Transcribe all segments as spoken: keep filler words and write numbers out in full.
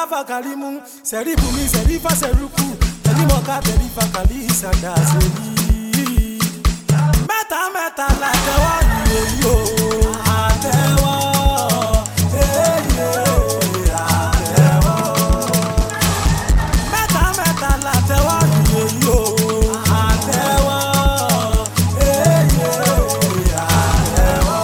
Mustafa Kalimu, Seribu mi Serifa Seruku, Telimoka Terifa Kali Sada Seri. Meta meta la tewa yo atewa, eh yeah atewa. Meta meta la tewa yo atewa, eh yeah atewa.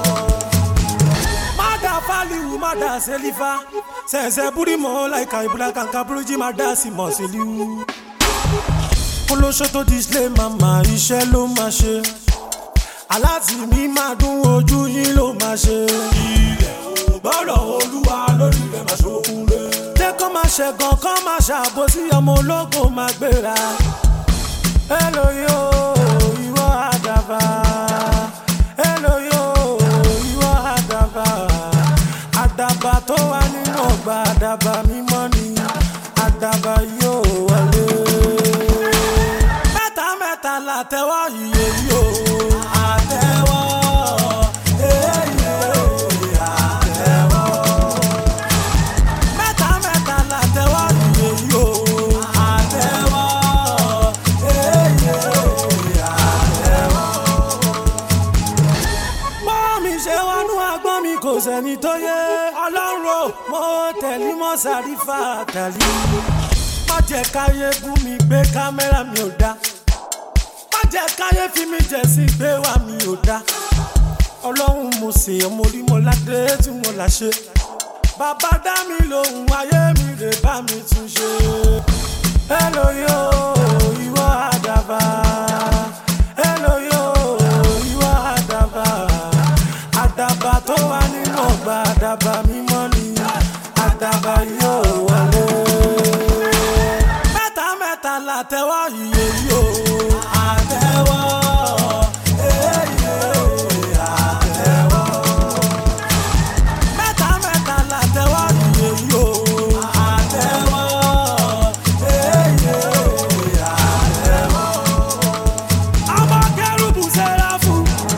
Mada fali mada selifa. Sense buri mo like I black and kabruji madasi mo seliu. Olóṣó tó display mama iṣẹ́ ló máa ṣe. Aláti mi máa dún ojú yín ló máa ṣe. Ilẹ̀ ò gbọ́dọ̀ Olúwa lórí rẹ̀ máa ṣokùn rẹ̀. Jẹ́ kó máa ṣẹ̀gàn kó máa ṣàbòsí ọmọ ológun máa gbéra. Hello yo, ìwọ àdàbà. Hello yo, ìwọ àdàbà. Àdàbà tó wà nínú ọgbà àdàbà mímọ́ ni. Àdàbà yóò wọlé. Mẹ́ta mẹ́ta la tẹ́wọ́ iye yóò. Àtẹ́wọ́, èyí àtẹ́wọ́. Mẹ́ta mẹ́ta la tẹ́wọ́ iye yóò. Àtẹ́wọ́, èyí àtẹ́wọ́. Bọ́ mi ṣe wọnú agbọ́n mi kò sẹ́ni tó yé. Ọlọ́run ò mo tẹ̀lé mọ́ Sàrífà tàlí. Má jẹ́ káyé bú mi gbé kámẹ́rà mi ò dá. Má jẹ́ káyé fi mi jẹ̀ sí gbé wá mi ò dá. Ọlọ́run mo ṣe ọmọ orí mo ládé tí mo là ṣe. Bàbá dá mi lóhùn ayé mi lè bá mi tún ṣe. Hello yo, ìwọ àdàbà. Hello yo, ìwọ àdàbà. Àdàbà tó wà nínú ọgbà àdàbà mímọ́ ni. Àdàbà yóò wọlé. Mẹ́ta mẹ́ta la tẹ́wọ́ iye yóò. Àtẹ́wọ́, èyí àtẹ́wọ́. Mẹ́ta mẹ́ta la tẹ́wọ́ iye yóò. Àtẹ́wọ́, èyí àtẹ́wọ́. Ọmọ Kérúbù Séráfù.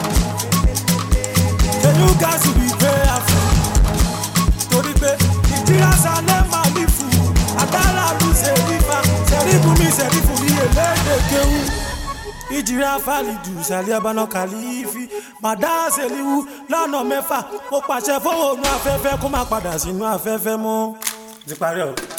Can you guys be prayerful? Torí pé ìjìrà sálẹ̀ máa ní fún. Àdàlà lù Sèrífà. Sẹ́ríbù mi Sẹ́rífù ní elédè kéwú. Ìjìrà fàlìdù sàlẹ̀ abáná kàlífì. Màdá sèlíwú lọ́nà mẹ́fà. Mo pàṣẹ fóònù afẹ́fẹ́ kó má padà sínú afẹ́fẹ́ mọ́. Ti parí ọ̀rọ̀.